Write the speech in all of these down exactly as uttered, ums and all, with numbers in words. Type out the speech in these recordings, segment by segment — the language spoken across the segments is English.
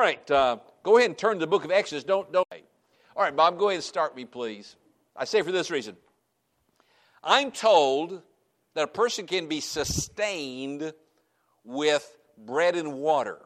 right, uh, go ahead and turn to the book of Exodus. Don't, don't. All right, Bob, go ahead and start me, please. I say for this reason. I'm told that a person can be sustained with bread and water.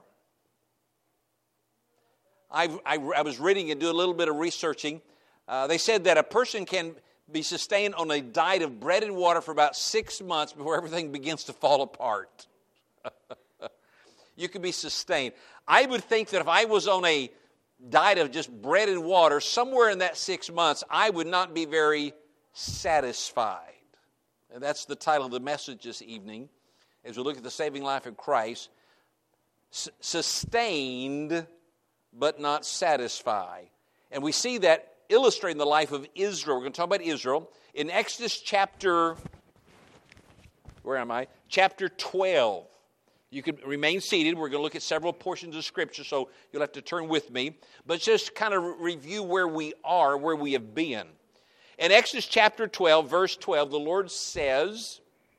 I, I, I was reading and doing a little bit of researching. Uh, they said that a person can be sustained on a diet of bread and water for about six months before everything begins to fall apart. You can be sustained. I would think that if I was on a diet of just bread and water, somewhere in that six months, I would not be very satisfied. And that's the title of the message this evening, as we look at the saving life of Christ. S- sustained, but not satisfied. And we see that illustrating the life of Israel. We're going to talk about Israel. In Exodus chapter, where am I? Chapter twelve. You can remain seated. We're going to look at several portions of Scripture, so you'll have to turn with me. But just kind of review where we are, where we have been. In Exodus chapter twelve, verse twelve, the Lord says,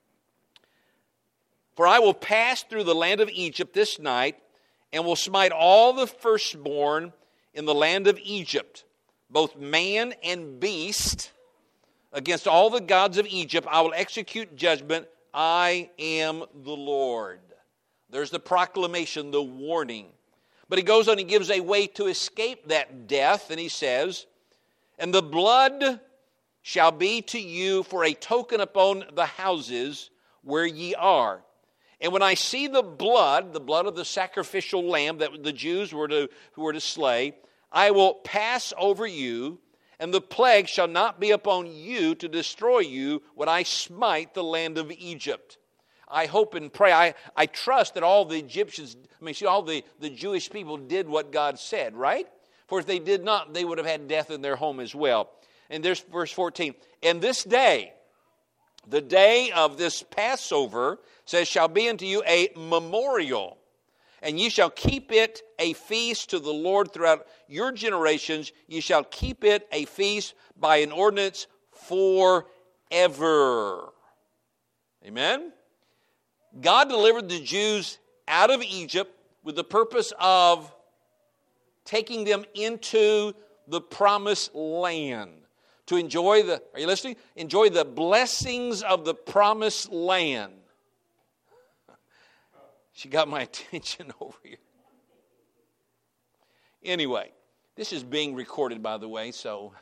"For I will pass through the land of Egypt this night, and will smite all the firstborn in the land of Egypt, both man and beast. Against all the gods of Egypt I will execute judgment. I am the Lord." There's the proclamation, the warning. But he goes on, he gives a way to escape that death, and he says, "And the blood shall be to you for a token upon the houses where ye are. And when I see the blood, the blood of the sacrificial lamb that the Jews were to, who were to slay, I will pass over you, and the plague shall not be upon you to destroy you when I smite the land of Egypt." I hope and pray, I, I trust that all the Egyptians, I mean, see, all the, the Jewish people did what God said, right? For if they did not, they would have had death in their home as well. And there's verse fourteen. "And this day, the day of this Passover, says, shall be unto you a memorial, and ye shall keep it a feast to the Lord throughout your generations. Ye shall keep it a feast by an ordinance forever." Amen? God delivered the Jews out of Egypt with the purpose of taking them into the promised land. To enjoy the, are you listening? Enjoy the blessings of the promised land. She got my attention over here. Anyway, this is being recorded, by the way, so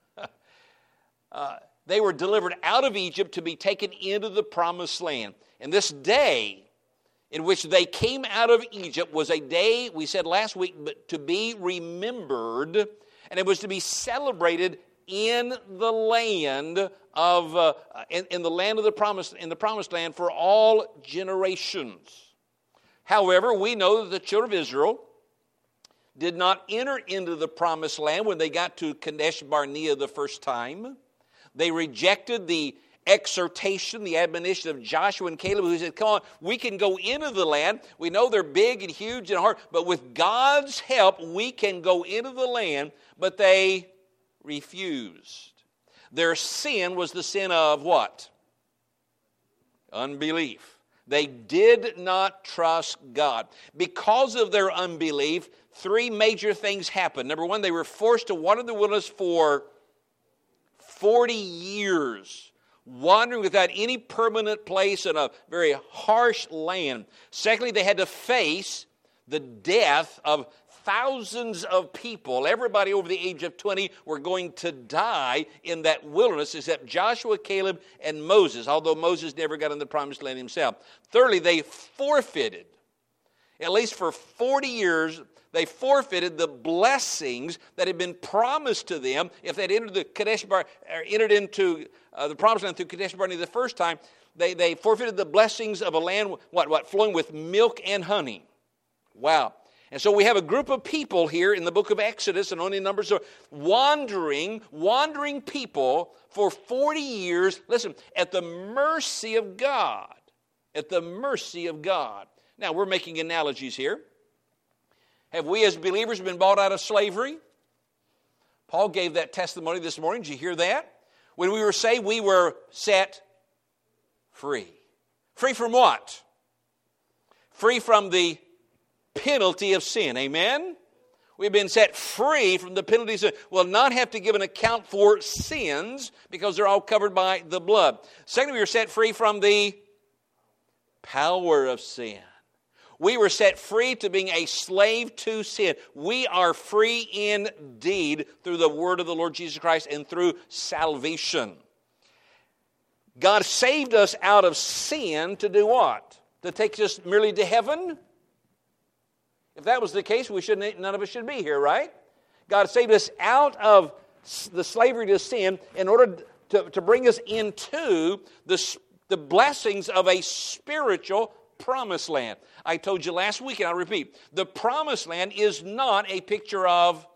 uh, they were delivered out of Egypt to be taken into the promised land. And this day in which they came out of Egypt was a day, we said last week, but to be remembered, and it was to be celebrated in the land of uh, in, in the land of the promise, in the promised land for all generations. However, we know that the children of Israel did not enter into the promised land when they got to Kadesh Barnea the first time. They rejected the exhortation, the admonition of Joshua and Caleb, who said, come on, we can go into the land. We know they're big and huge and hard, but with God's help, we can go into the land. But they refused. Their sin was the sin of what? Unbelief. They did not trust God. Because of their unbelief, three major things happened. Number one, they were forced to wander the wilderness for forty years. Wandering without any permanent place in a very harsh land. Secondly, they had to face the death of thousands of people. Everybody over the age of twenty were going to die in that wilderness except Joshua, Caleb, and Moses, although Moses never got in the promised land himself. Thirdly, they forfeited, at least for forty years, they forfeited the blessings that had been promised to them if they'd entered the Kadesh Bar, or entered into uh, the promised land through Kadesh Barnea the first time. They they forfeited the blessings of a land what what flowing with milk and honey. Wow! And so we have a group of people here in the book of Exodus and only Numbers, so wandering, wandering people for forty years. Listen, at the mercy of God, at the mercy of God. Now we're making analogies here. Have we as believers been bought out of slavery? Paul gave that testimony this morning. Did you hear that? When we were saved, we were set free. Free from what? Free from the penalty of sin. Amen? We've been set free from the penalties of, will not have to give an account for sins because they're all covered by the blood. Secondly, we were set free from the power of sin. We were set free to being a slave to sin. We are free indeed through the word of the Lord Jesus Christ and through salvation. God saved us out of sin to do what? To take us merely to heaven? If that was the case, we shouldn't. None of us should be here, right? God saved us out of the slavery to sin in order to, to bring us into the, the blessings of a spiritual promised land. I told you last week, and I'll repeat, the promised land is not a picture of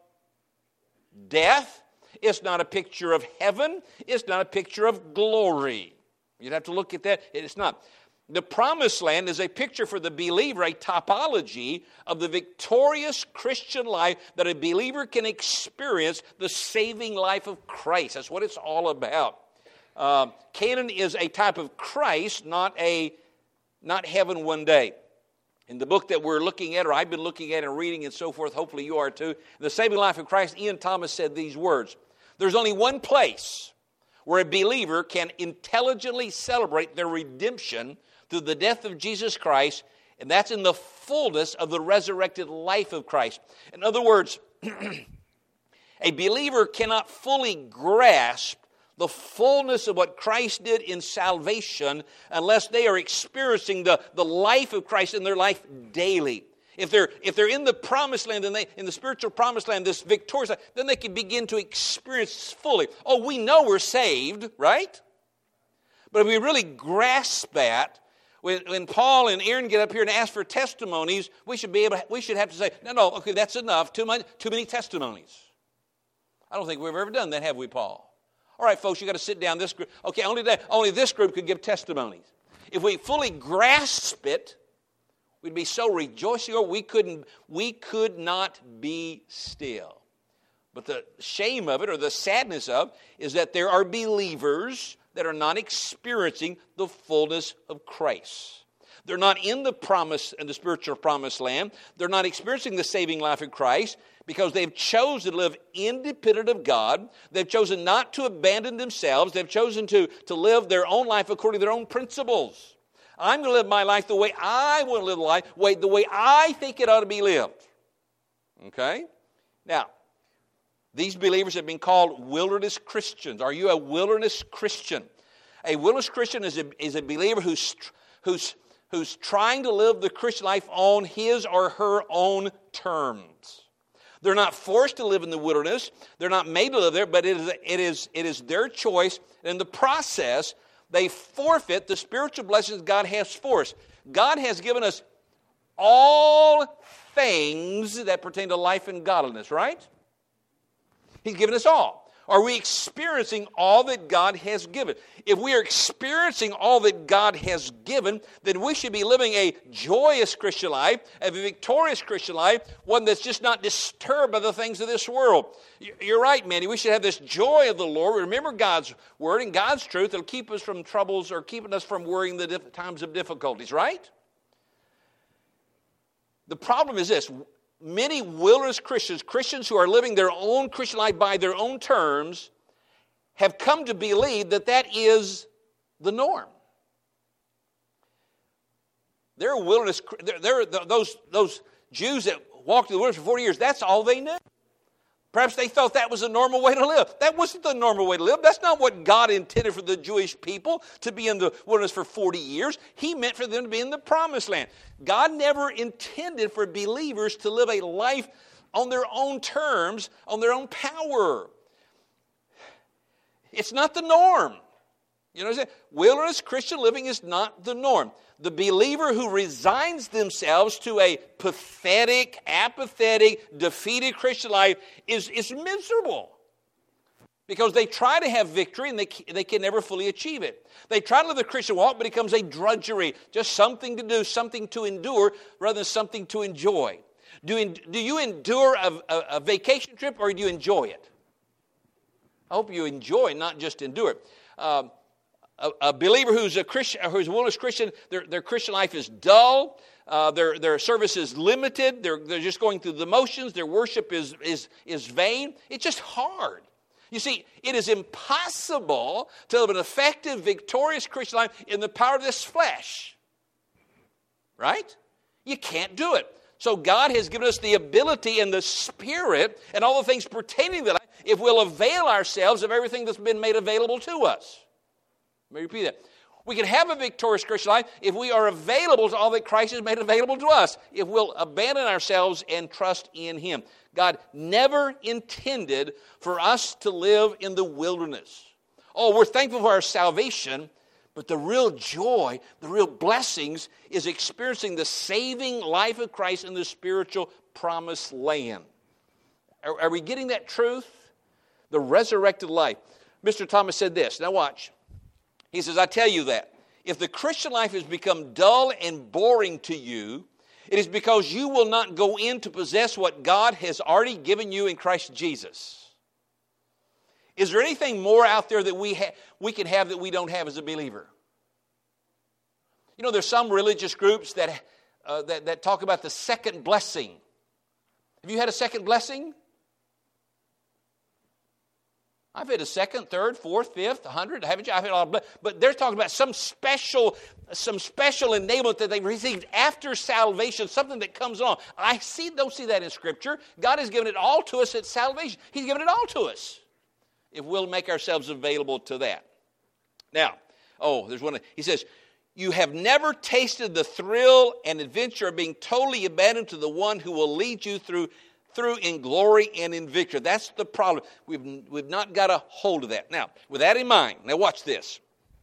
death. It's not a picture of heaven. It's not a picture of glory. You'd have to look at that. It's not. The promised land is a picture for the believer, a typology of the victorious Christian life that a believer can experience, the saving life of Christ. That's what it's all about. Uh, Canaan is a type of Christ, not a not heaven one day. In the book that we're looking at, or I've been looking at and reading and so forth, hopefully you are too, The Saving Life of Christ, Ian Thomas said these words: there's only one place where a believer can intelligently celebrate their redemption through the death of Jesus Christ, and that's in the fullness of the resurrected life of Christ. In other words, a believer cannot fully grasp the fullness of what Christ did in salvation unless they are experiencing the, the life of Christ in their life daily. If they're, if they're in the promised land, and they, in the spiritual promised land, this victorious life, then they can begin to experience fully. Oh, we know we're saved, right? But if we really grasp that, when, when Paul and Aaron get up here and ask for testimonies, we should be able. To, we should have to say, no, no, okay, that's enough. Too much, too many testimonies. I don't think we've ever done that, have we, Paul? All right, folks, you got to sit down. This group, okay, only that, only this group could give testimonies. If we fully grasp it, we'd be so rejoicing. Or we couldn't. We could not be still. But the shame of it, or the sadness of, is that there are believers that are not experiencing the fullness of Christ. They're not in the promise and the spiritual promised land. They're not experiencing the saving life of Christ because they've chosen to live independent of God. They've chosen not to abandon themselves. They've chosen to, to live their own life according to their own principles. I'm going to live my life the way I want to live life, the way I think it ought to be lived. Okay? Now, these believers have been called wilderness Christians. Are you a wilderness Christian? A wilderness Christian is a, is a believer who's, who's, who's trying to live the Christian life on his or her own terms. They're not forced to live in the wilderness. They're not made to live there, but it is, it is, it is their choice. In the process, they forfeit the spiritual blessings God has for us. God has given us all things that pertain to life and godliness, right? He's given us all. Are we experiencing all that God has given? If we are experiencing all that God has given, then we should be living a joyous Christian life, a victorious Christian life, one that's just not disturbed by the things of this world. You're right, Manny. We should have this joy of the Lord. Remember God's word and God's truth. It'll keep us from troubles or keeping us from worrying the diff- times of difficulties, right? The problem is this. Many wilderness Christians, Christians who are living their own Christian life by their own terms, have come to believe that that is the norm. They're wilderness. They're, they're those those Jews that walked in the wilderness for forty years. That's all they knew. Perhaps they thought that was the normal way to live. That wasn't the normal way to live. That's not what God intended for the Jewish people, to be in the wilderness for forty years. He meant for them to be in the promised land. God never intended for believers to live a life on their own terms, on their own power. It's not the norm. You know what I'm saying? Wilderness Christian living is not the norm. The believer who resigns themselves to a pathetic, apathetic, defeated Christian life is, is miserable. Because they try to have victory and they, they can never fully achieve it. They try to live the Christian walk, but it becomes a drudgery. Just something to do, something to endure, rather than something to enjoy. Do, do you endure a, a, a vacation trip, or do you enjoy it? I hope you enjoy, not just endure it. Um, A, a believer who's a Christian, who's a wilderness Christian, their, their Christian life is dull. Uh, their, their service is limited. They're, they're just going through the motions. Their worship is, is, is vain. It's just hard. You see, it is impossible to live an effective, victorious Christian life in the power of this flesh. Right? You can't do it. So God has given us the ability and the Spirit and all the things pertaining to life if we'll avail ourselves of everything that's been made available to us. Let me repeat that. We can have a victorious Christian life if we are available to all that Christ has made available to us, if we'll abandon ourselves and trust in Him. God never intended for us to live in the wilderness. Oh, we're thankful for our salvation, but the real joy, the real blessings is experiencing the saving life of Christ in the spiritual promised land. Are, are we getting that truth? The resurrected life. Mister Thomas said this. Now watch. He says, I tell you that if the Christian life has become dull and boring to you, it is because you will not go in to possess what God has already given you in Christ Jesus. Is there anything more out there that we ha- we can have that we don't have as a believer? You know, there's some religious groups that, uh, that, that talk about the second blessing. Have you had a second blessing? I've had a second, third, fourth, fifth, a hundred, haven't you? I've had a lot of, but they're talking about some special, some special enablement that they received after salvation, something that comes on. I see, don't see that in Scripture. God has given it all to us at salvation. He's given it all to us if we'll make ourselves available to that. Now, oh, there's one. He says, you have never tasted the thrill and adventure of being totally abandoned to the one who will lead you through through in glory and in victory. That's the problem. We've, we've not got a hold of that. Now, with that in mind, now watch this.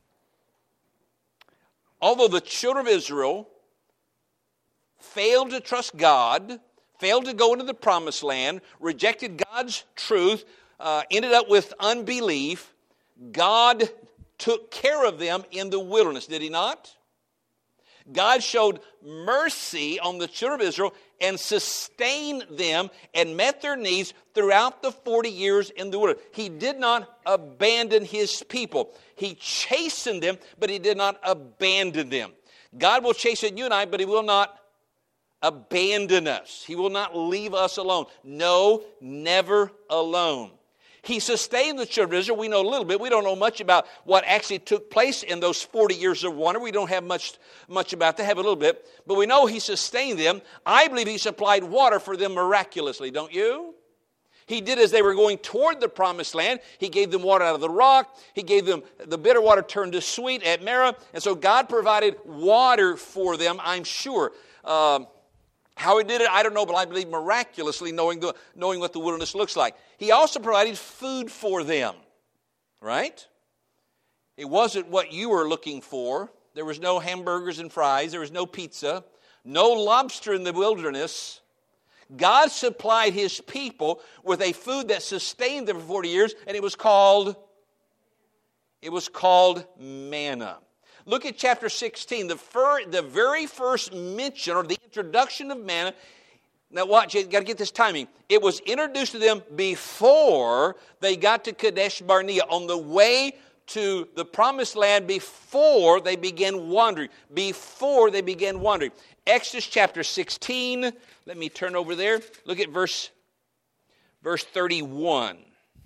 Although the children of Israel failed to trust God, failed to go into the promised land, rejected God's truth, uh, ended up with unbelief, God took care of them in the wilderness, did He not? God showed mercy on the children of Israel and sustained them and met their needs throughout the forty years in the wilderness. He did not abandon His people. He chastened them, but He did not abandon them. God will chasten you and I, but He will not abandon us. He will not leave us alone. No, never alone. He sustained the children of Israel. We know a little bit. We don't know much about what actually took place in those forty years of wonder. We don't have much, much about that. Have a little bit. But we know He sustained them. I believe He supplied water for them miraculously. Don't you? He did as they were going toward the promised land. He gave them water out of the rock. He gave them the bitter water turned to sweet at Marah. And so God provided water for them, I'm sure. Um, How He did it, I don't know, but I believe miraculously, knowing the, knowing what the wilderness looks like. He also provided food for them, right? It wasn't what you were looking for. There was no hamburgers and fries. There was no pizza. No lobster in the wilderness. God supplied His people with a food that sustained them for forty years, and it was called, it was called manna. Look at chapter sixteen, the, fir- the very first mention or the introduction of manna. Now watch, you've got to get this timing. It was introduced to them before they got to Kadesh Barnea, on the way to the promised land, before they began wandering. Before they began wandering. Exodus chapter sixteen, let me turn over there. Look at verse, verse thirty-one.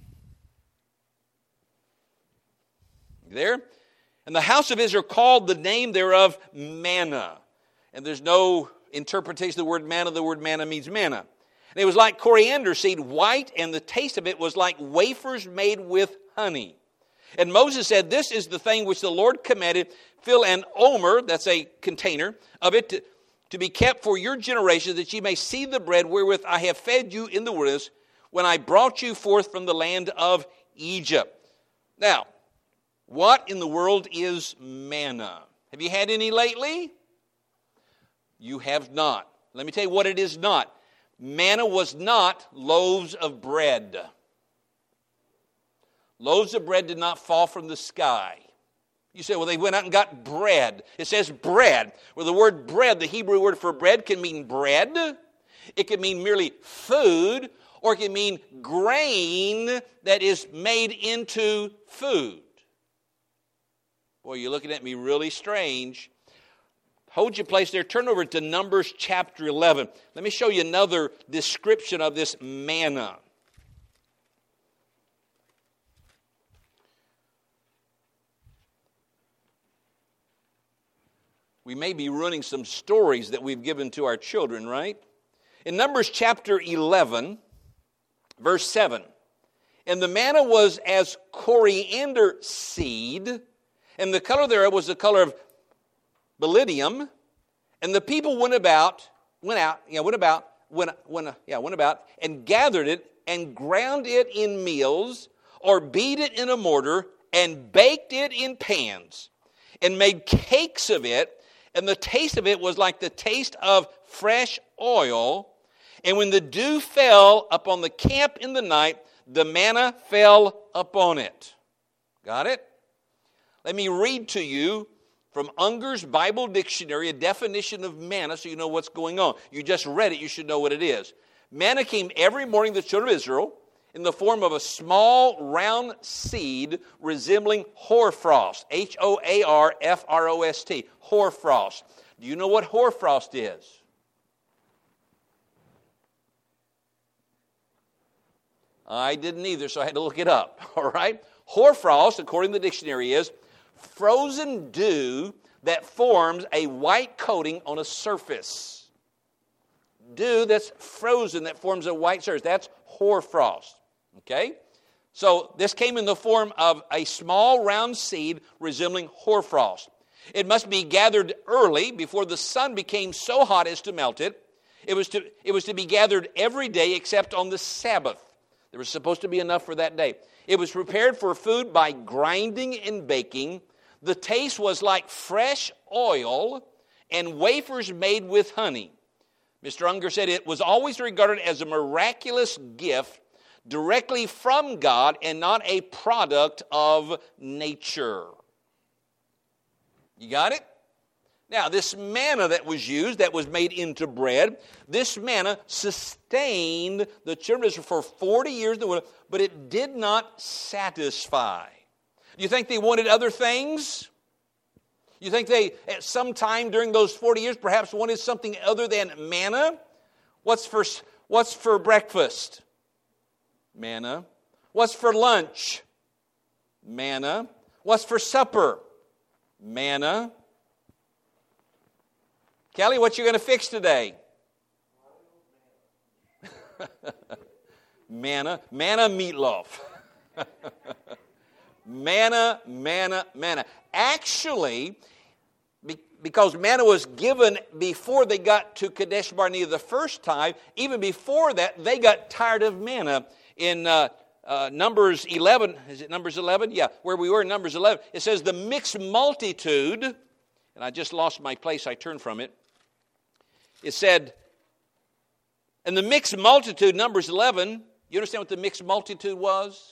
There? And the house of Israel called the name thereof manna. And there's no interpretation of the word manna. The word manna means manna. And it was like coriander seed, white, and the taste of it was like wafers made with honey. And Moses said, this is the thing which the Lord commanded. Fill an omer, that's a container, of it to, to be kept for your generations, that ye may see the bread wherewith I have fed you in the wilderness, when I brought you forth from the land of Egypt. Now, what in the world is manna? Have you had any lately? You have not. Let me tell you what it is not. Manna was not loaves of bread. Loaves of bread did not fall from the sky. You say, well, they went out and got bread. It says bread. Well, the word bread, the Hebrew word for bread, can mean bread. It can mean merely food, or it can mean grain that is made into food. Boy, you're looking at me really strange. Hold your place there. Turn over to Numbers chapter eleven. Let me show you another description of this manna. We may be running some stories that we've given to our children, right? In Numbers chapter eleven, verse seven, and the manna was as coriander seed, and the color thereof was the color of Belidium, and the people went about, went out, yeah, went about, went, went, yeah, went about, and gathered it, and ground it in meals, or beat it in a mortar, and baked it in pans, and made cakes of it. And the taste of it was like the taste of fresh oil. And when the dew fell upon the camp in the night, the manna fell upon it. Got it? Let me read to you from Unger's Bible Dictionary a definition of manna so you know what's going on. You just read it, you should know what it is. Manna came every morning to the children of Israel in the form of a small round seed resembling hoarfrost. H O A R F R O S T. Hoarfrost. Do you know what hoarfrost is? I didn't either, so I had to look it up. All right? Hoarfrost, according to the dictionary, is frozen dew that forms a white coating on a surface. Dew that's frozen that forms a white surface. That's hoarfrost. Okay? So this came in the form of a small round seed resembling hoarfrost. It must be gathered early before the sun became so hot as to melt it. It was to, it was to be gathered every day except on the Sabbath. There was supposed to be enough for that day. It was prepared for food by grinding and baking. The taste was like fresh oil and wafers made with honey. Mister Unger said it was always regarded as a miraculous gift directly from God and not a product of nature. You got it? Now, this manna that was used, that was made into bread, this manna sustained the children of Israel for forty years, but it did not satisfy. Do you think they wanted other things? You think they, at some time during those forty years, perhaps wanted something other than manna? What's for, what's for breakfast? Manna. What's for lunch? Manna. What's for supper? Manna. Kelly, what you going to fix today? Manna. Manna meatloaf. Manna, manna, manna. Actually, because manna was given before they got to Kadesh Barnea the first time, even before that, they got tired of manna. In uh, uh, Numbers eleven, is it Numbers eleven? Yeah, where we were in Numbers eleven, it says the mixed multitude, and I just lost my place, I turned from it. It said, and the mixed multitude, Numbers eleven, you understand what the mixed multitude was?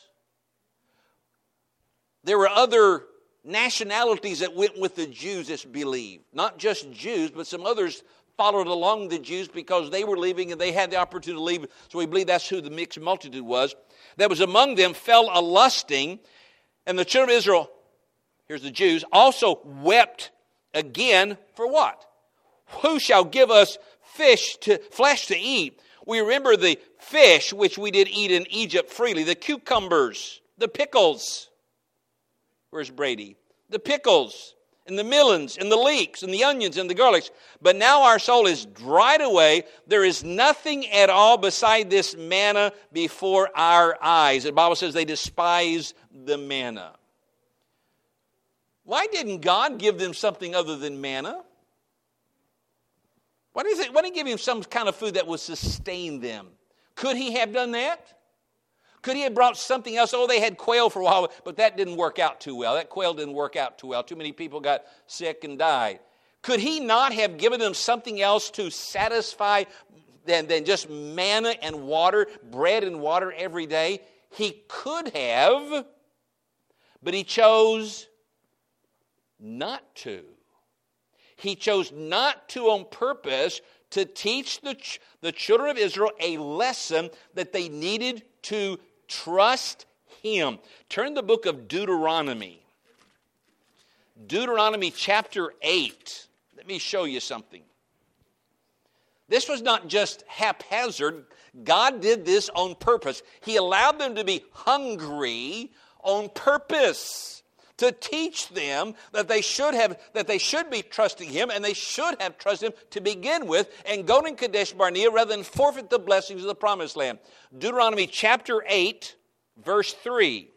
There were other nationalities that went with the Jews, it's believed. Not just Jews, but some others followed along the Jews because they were leaving and they had the opportunity to leave. So we believe that's who the mixed multitude was. That was among them fell a lusting, and the children of Israel, here's the Jews, also wept again for what? Who shall give us fish to flesh to eat? We remember the fish which we did eat in Egypt freely, the cucumbers, the pickles. Where's Brady? The pickles, and the melons, and the leeks, and the onions, and the garlics. But now our soul is dried away. There is nothing at all beside this manna before our eyes. The Bible says they despise the manna. Why didn't God give them something other than manna? Why didn't he, why didn't he give them some kind of food that would sustain them? Could he have done that? Could he have brought something else? Oh, they had quail for a while, but that didn't work out too well. That quail didn't work out too well. Too many people got sick and died. Could he not have given them something else to satisfy than, than just manna and water, bread and water every day? He could have, but he chose not to. He chose not to on purpose to teach the, ch- the children of Israel a lesson that they needed to trust him. Turn the book of Deuteronomy. Deuteronomy chapter eight, Let me show you something. This was not just haphazard. God did this on purpose. He allowed them to be hungry on purpose to teach them that they should have, that they should be trusting Him, and they should have trusted Him to begin with, and go to Kadesh Barnea rather than forfeit the blessings of the promised land. Deuteronomy chapter eight, verse three.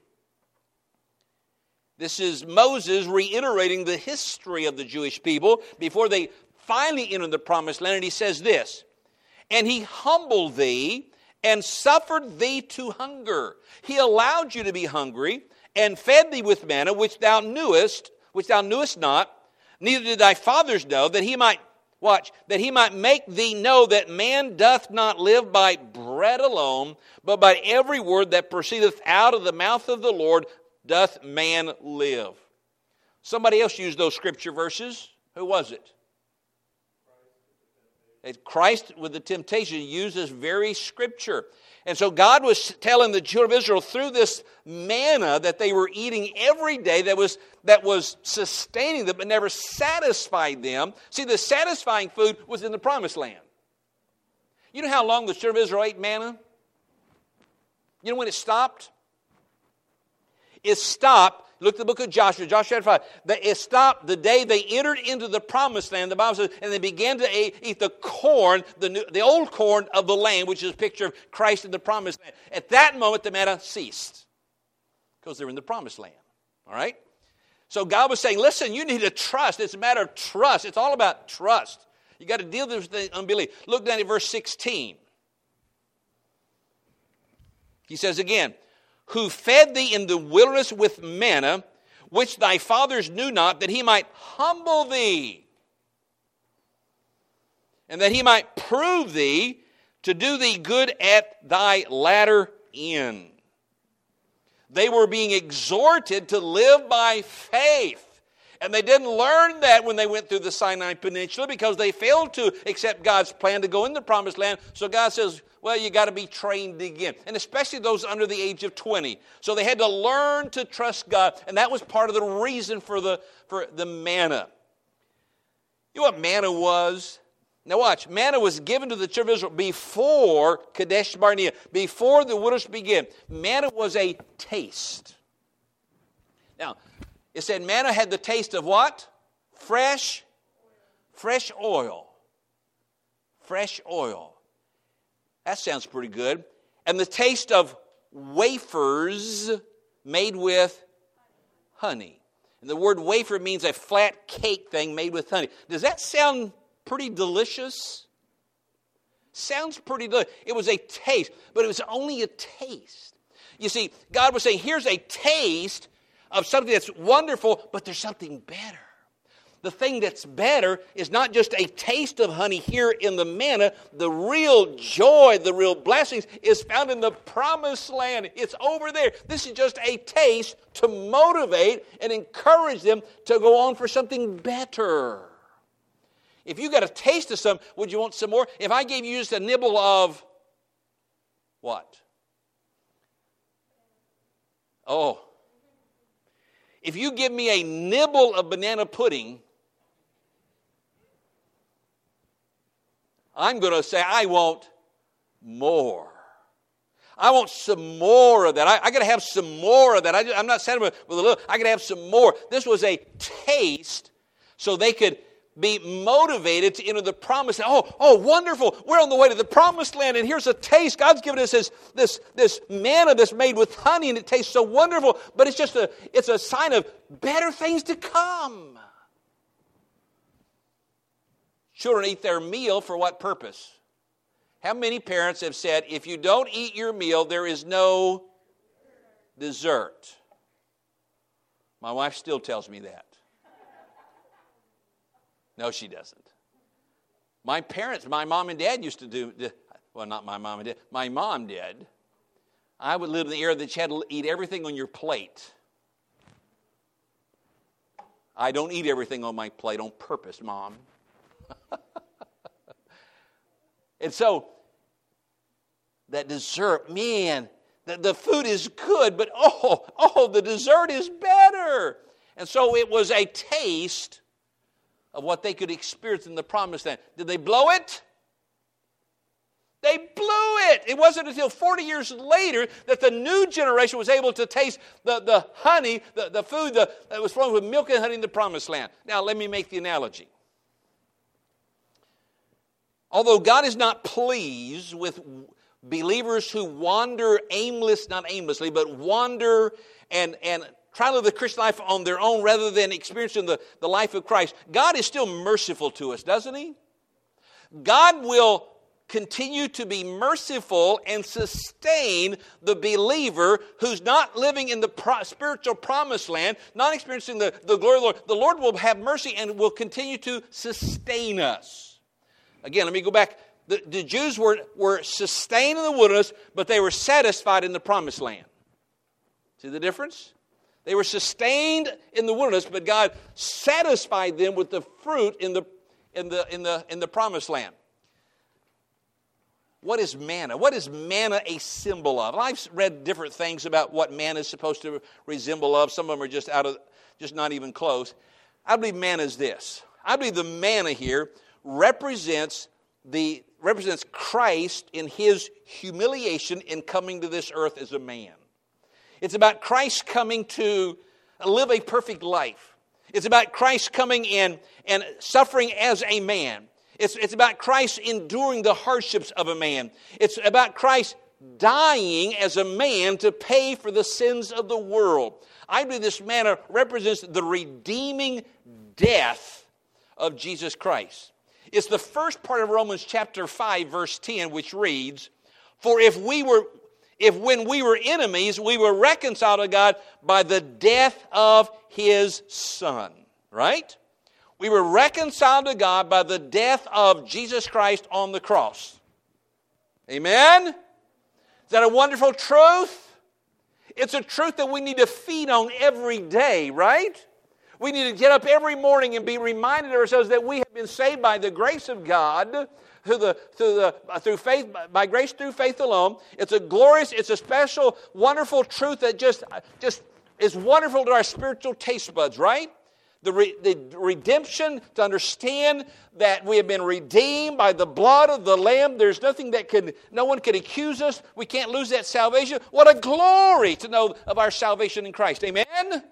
This is Moses reiterating the history of the Jewish people before they finally entered the promised land, and he says this, "And He humbled thee and suffered thee to hunger. He allowed you to be hungry and fed thee with manna, which thou knewest, which thou knewest not, neither did thy fathers know, that He might," watch, "that He might make thee know that man doth not live by bread alone, but by every word that proceedeth out of the mouth of the Lord doth man live." Somebody else used those scripture verses. Who was it? Christ with the temptation uses very scripture. And so God was telling the children of Israel through this manna that they were eating every day that was, that was sustaining them but never satisfied them. See, the satisfying food was in the promised land. You know how long the children of Israel ate manna? You know when it stopped? It stopped. Look at the book of Joshua, Joshua chapter five. It stopped the day they entered into the promised land, the Bible says, and they began to eat the corn, the, new, the old corn of the land, which is a picture of Christ in the promised land. At that moment, the manna ceased because they're in the promised land. All right? So God was saying, listen, you need to trust. It's a matter of trust. It's all about trust. You got to deal with the unbelief. Look down at verse sixteen. He says again, "Who fed thee in the wilderness with manna, which thy fathers knew not, that He might humble thee, and that He might prove thee to do thee good at thy latter end." They were being exhorted to live by faith. And they didn't learn that when they went through the Sinai Peninsula because they failed to accept God's plan to go in the promised land. So God says, well, you got to be trained again. And especially those under the age of twenty. So they had to learn to trust God. And that was part of the reason for the, for the manna. You know what manna was? Now watch. Manna was given to the children of Israel before Kadesh Barnea. Before the wilderness began. Manna was a taste. Now, it said manna had the taste of what? Fresh, fresh oil. Fresh oil. That sounds pretty good. And the taste of wafers made with honey. And the word wafer means a flat cake thing made with honey. Does that sound pretty delicious? Sounds pretty delicious. It was a taste, but it was only a taste. You see, God was saying, here's a taste of something that's wonderful, but there's something better. The thing that's better is not just a taste of honey here in the manna. The real joy, the real blessings is found in the promised land. It's over there. This is just a taste to motivate and encourage them to go on for something better. If you got a taste of something, would you want some more? If I gave you just a nibble of what? Oh. If you give me a nibble of banana pudding, I'm going to say, I want more. I want some more of that. I, I got to have some more of that. I, I'm not satisfied with a little. I got to have some more. This was a taste so they could be motivated to enter the promised land. Oh, oh, wonderful. We're on the way to the promised land, and here's a taste. God's given us this, this, this manna that's made with honey, and it tastes so wonderful, but it's just a, it's a sign of better things to come. Children eat their meal for what purpose? How many parents have said, if you don't eat your meal, there is no dessert? My wife still tells me that. No, she doesn't. My parents, my mom and dad used to do, well, not my mom and dad, my mom did. I would live in the era that you had to eat everything on your plate. I don't eat everything on my plate on purpose, Mom. And so, that dessert, man, the, the food is good, but oh, oh, the dessert is better. And so it was a taste of what they could experience in the promised land. Did they blow it? They blew it. It wasn't until forty years later that the new generation was able to taste the, the honey, the, the food the, that was flowing with milk and honey in the promised land. Now, let me make the analogy. Although God is not pleased with believers who wander aimless, not aimlessly, but wander and, and try to live the Christian life on their own rather than experiencing the, the life of Christ, God is still merciful to us, doesn't He? God will continue to be merciful and sustain the believer who's not living in the pro- spiritual promised land, not experiencing the, the glory of the Lord. The Lord will have mercy and will continue to sustain us. Again, let me go back. The, the Jews were, were sustained in the wilderness, but they were satisfied in the promised land. See the difference? They were sustained in the wilderness, but God satisfied them with the fruit in the, in the, in the, in the promised land. What is manna? What is manna a symbol of? I've read different things about what manna is supposed to resemble of. Some of them are just out of, just not even close. I believe manna is this. I believe the manna here represents the represents Christ in His humiliation in coming to this earth as a man. It's about Christ coming to live a perfect life. It's about Christ coming in and suffering as a man. It's, it's about Christ enduring the hardships of a man. It's about Christ dying as a man to pay for the sins of the world. I believe this manna represents the redeeming death of Jesus Christ. It's the first part of Romans chapter five, verse ten, which reads, For if we were, if when we were enemies, we were reconciled to God by the death of His Son. Right? We were reconciled to God by the death of Jesus Christ on the cross. Amen? Is that a wonderful truth? It's a truth that we need to feed on every day, right? We need to get up every morning and be reminded ourselves that we have been saved by the grace of God through the through the through faith, by grace through faith alone. It's a glorious, it's a special, wonderful truth that just just is wonderful to our spiritual taste buds, right? The, re, the redemption, to understand that we have been redeemed by the blood of the Lamb. There's nothing that can, no one can accuse us. We can't lose that salvation. What a glory to know of our salvation in Christ. Amen?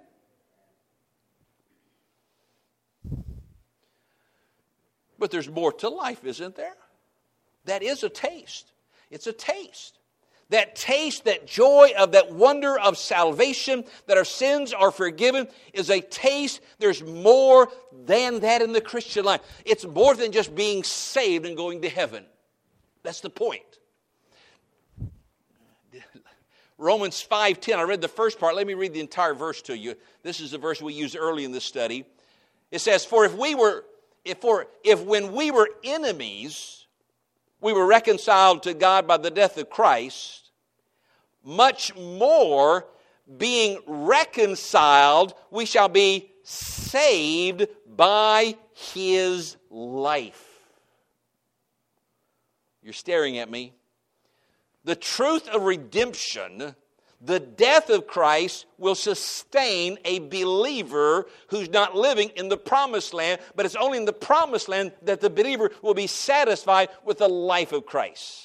But there's more to life, isn't there? That is a taste. It's a taste. That taste, that joy of that wonder of salvation, that our sins are forgiven, is a taste. There's more than that in the Christian life. It's more than just being saved and going to heaven. That's the point. Romans five ten, I read the first part. Let me read the entire verse to you. This is the verse we used early in this study. It says, For if we were, if, for, if when we were enemies, we were reconciled to God by the death of Christ, much more, being reconciled, we shall be saved by His life. You're staring at me. The truth of redemption, the death of Christ, will sustain a believer who's not living in the promised land, but it's only in the promised land that the believer will be satisfied with the life of Christ.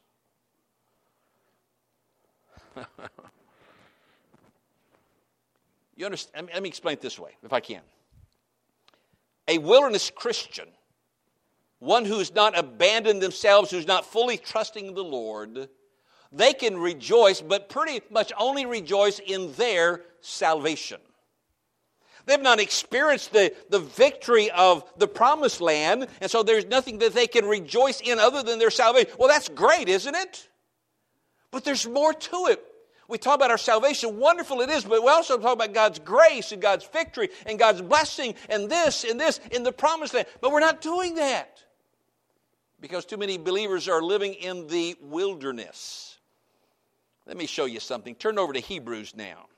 You understand? Let me explain it this way, if I can. A wilderness Christian, one who's not abandoned themselves, who's not fully trusting the Lord, they can rejoice, but pretty much only rejoice in their salvation. They've not experienced the, the victory of the promised land, and so there's nothing that they can rejoice in other than their salvation. Well, that's great, isn't it? But there's more to it. We talk about our salvation, wonderful it is, but we also talk about God's grace and God's victory and God's blessing and this and this in the promised land. But we're not doing that because too many believers are living in the wilderness. Let me show you something. Turn over to Hebrews now.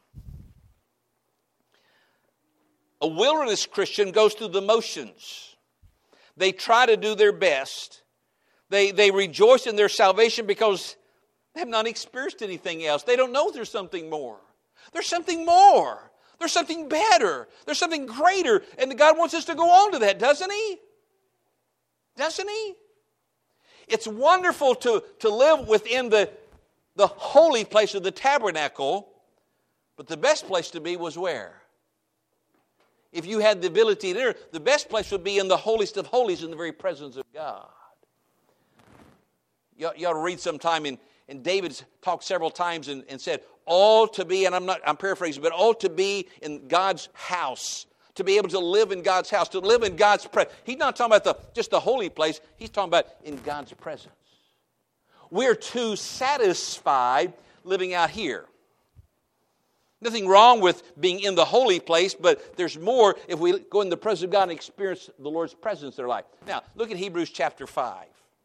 A wilderness Christian goes through the motions. They try to do their best. They, they rejoice in their salvation because they have not experienced anything else. They don't know there's something more. There's something more. There's something better. There's something greater. And God wants us to go on to that, doesn't He? Doesn't He? It's wonderful to, to live within the, the holy place of the tabernacle, but the best place to be was where? If you had the ability to enter, the best place would be in the holiest of holies, in the very presence of God. You, you ought to read sometime, in, and David's talked several times and, and said, all to be, and I'm not, I'm paraphrasing, but all to be in God's house, to be able to live in God's house, to live in God's presence. He's not talking about the, just the holy place. He's talking about in God's presence. We're too satisfied living out here. Nothing wrong with being in the holy place, but there's more if we go in the presence of God and experience the Lord's presence in our life. Now, look at Hebrews chapter five.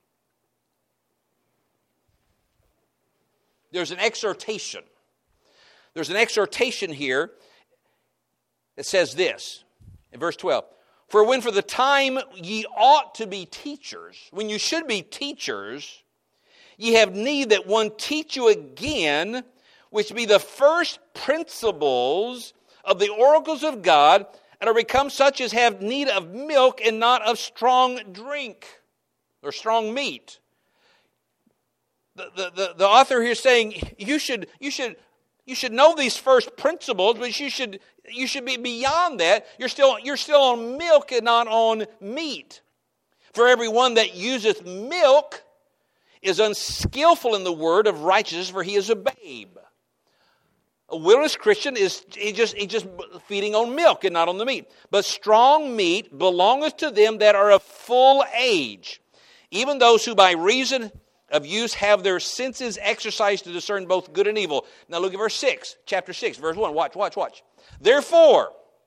There's an exhortation. There's an exhortation here that says this, in verse twelve. For when for the time ye ought to be teachers, when you should be teachers, ye have need that one teach you again, which be the first principles of the oracles of God, and are become such as have need of milk and not of strong drink, or strong meat. The, the, the, the author here is saying you should, you should, you should know these first principles, but you should, you should be beyond that. You're still, you're still on milk and not on meat. For everyone that useth milk is unskillful in the word of righteousness, for he is a babe. A wilderness Christian is he just he just feeding on milk and not on the meat. But strong meat belongeth to them that are of full age, even those who by reason of use have their senses exercised to discern both good and evil. Now look at verse six, chapter six, verse one. Watch, watch, watch. Therefore,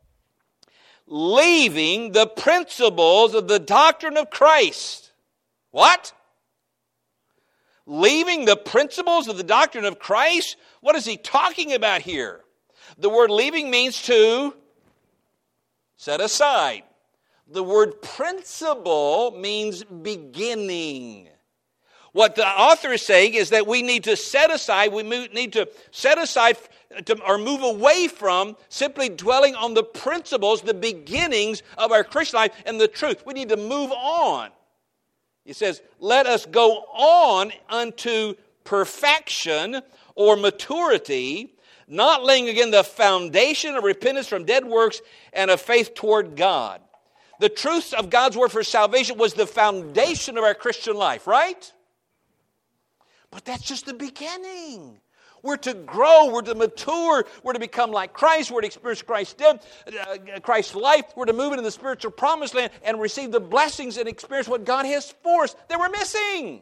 leaving the principles of the doctrine of Christ. What? Leaving the principles of the doctrine of Christ? What is he talking about here? The word leaving means to set aside. The word principle means beginning. What the author is saying is that we need to set aside, we need to set aside to, or move away from simply dwelling on the principles, the beginnings of our Christian life and the truth. We need to move on. He says, let us go on unto perfection or maturity, not laying again the foundation of repentance from dead works and of faith toward God. The truth of God's word for salvation was the foundation of our Christian life, right? But that's just the beginning. We're to grow, we're to mature, we're to become like Christ, we're to experience Christ's death, uh, Christ's life, we're to move into the spiritual promised land and receive the blessings and experience what God has for us that we're missing.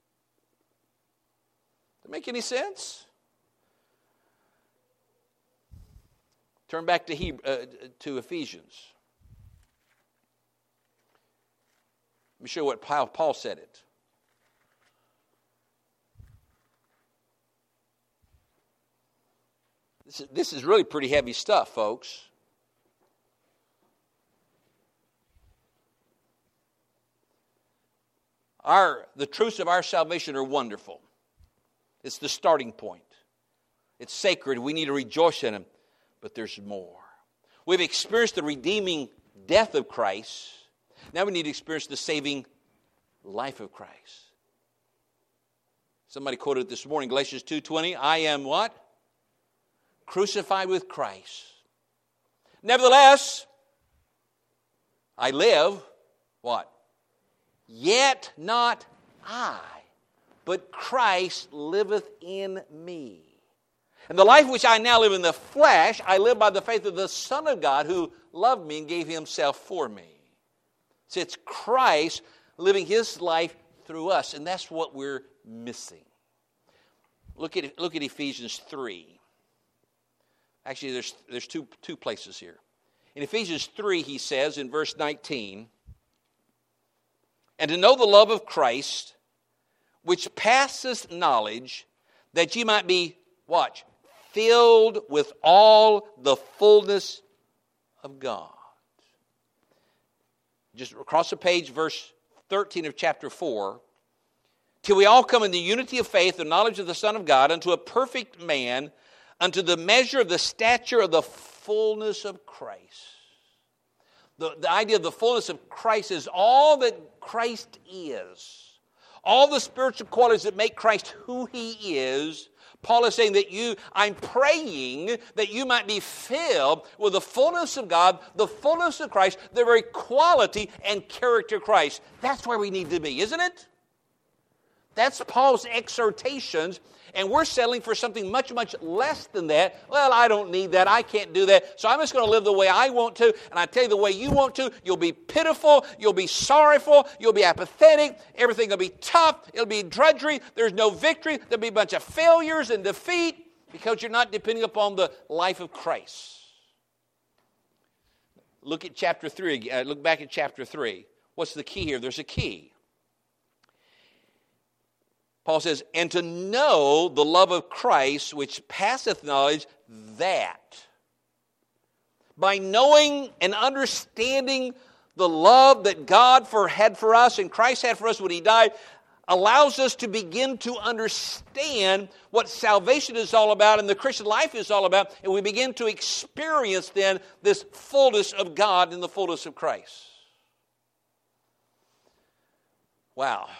Does that make any sense? Turn back to Hebrew, uh, to Ephesians. Let me show you what Paul said it. This is, this is really pretty heavy stuff, folks. Our, the truths of our salvation are wonderful. It's the starting point. It's sacred. We need to rejoice in them. But there's more. We've experienced the redeeming death of Christ. Now we need to experience the saving life of Christ. Somebody quoted it this morning, Galatians two twenty. I am what? Crucified with Christ. Nevertheless, I live, what? Yet not I, but Christ liveth in me. And the life which I now live in the flesh, I live by the faith of the Son of God who loved me and gave himself for me. See, it's Christ living his life through us, and that's what we're missing. Look at, look at Ephesians three. Actually, there's, there's two, two places here. In Ephesians three, he says in verse nineteen, and to know the love of Christ, which passeth knowledge, that ye might be, watch, filled with all the fullness of God. Just across the page, verse thirteen of chapter four. Till we all come in the unity of faith and knowledge of the Son of God, unto a perfect man, unto the measure of the stature of the fullness of Christ. The, the idea of the fullness of Christ is all that Christ is. All the spiritual qualities that make Christ who He is. Paul is saying that you, I'm praying that you might be filled with the fullness of God, the fullness of Christ, the very quality and character of Christ. That's where we need to be, isn't it? That's Paul's exhortations, and we're settling for something much, much less than that. Well, I don't need that. I can't do that. So I'm just going to live the way I want to. And I tell you, the way you want to, you'll be pitiful. You'll be sorrowful. You'll be apathetic. Everything will be tough. It'll be drudgery. There's no victory. There'll be a bunch of failures and defeat because you're not depending upon the life of Christ. Look at chapter three. Uh, look back at chapter three. What's the key here? There's a key. Paul says, and to know the love of Christ, which passeth knowledge, that by knowing and understanding the love that God for, had for us and Christ had for us when He died, allows us to begin to understand what salvation is all about and the Christian life is all about, and we begin to experience then this fullness of God and the fullness of Christ. Wow.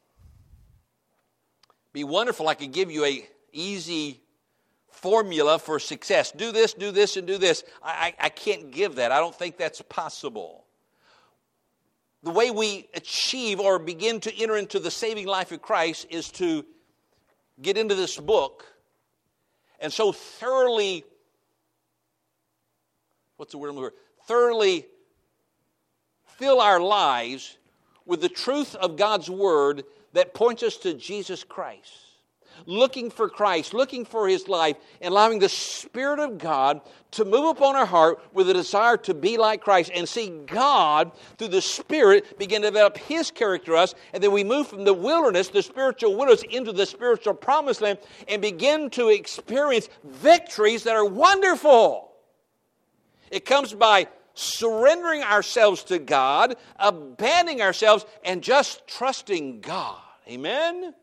Be wonderful I could give you a easy formula for success. Do this, do this, and do this. I, I, I can't give that. I don't think that's possible. The way we achieve or begin to enter into the saving life of Christ is to get into this book and so thoroughly, what's the word I'm looking for? Thoroughly fill our lives with the truth of God's Word that points us to Jesus Christ. Looking for Christ, looking for His life, and allowing the Spirit of God to move upon our heart with a desire to be like Christ and see God through the Spirit begin to develop His character in us, and then we move from the wilderness, the spiritual wilderness, into the spiritual promised land and begin to experience victories that are wonderful. It comes by surrendering ourselves to God, abandoning ourselves, and just trusting God. Amen?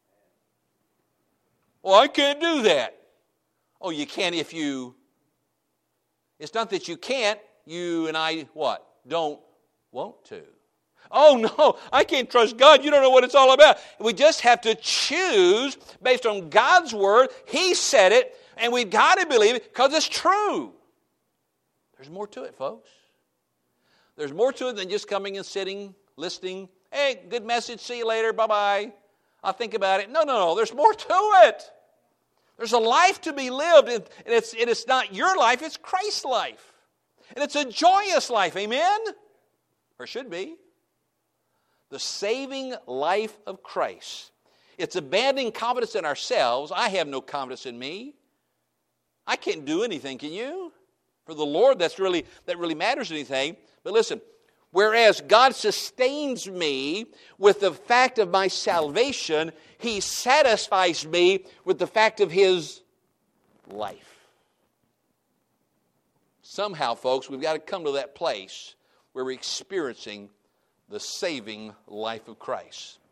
Well, I can't do that. Oh, you can if you... It's not that you can't. You and I, what? Don't want to. Oh, no, I can't trust God. You don't know what it's all about. We just have to choose based on God's Word. He said it, and we've got to believe it because it's true. There's more to it, folks. There's more to it than just coming and sitting, listening. Hey, good message, see you later, bye-bye. I'll think about it. No, no, no, there's more to it. There's a life to be lived, and it's, and it's not your life, it's Christ's life. And it's a joyous life, amen? Or should be. The saving life of Christ. It's abandoning confidence in ourselves. I have no confidence in me. I can't do anything, can you? For the Lord, that's really that really matters anything. But listen, whereas God sustains me with the fact of my salvation, He satisfies me with the fact of His life. Somehow, folks, we've got to come to that place where we're experiencing the saving life of Christ.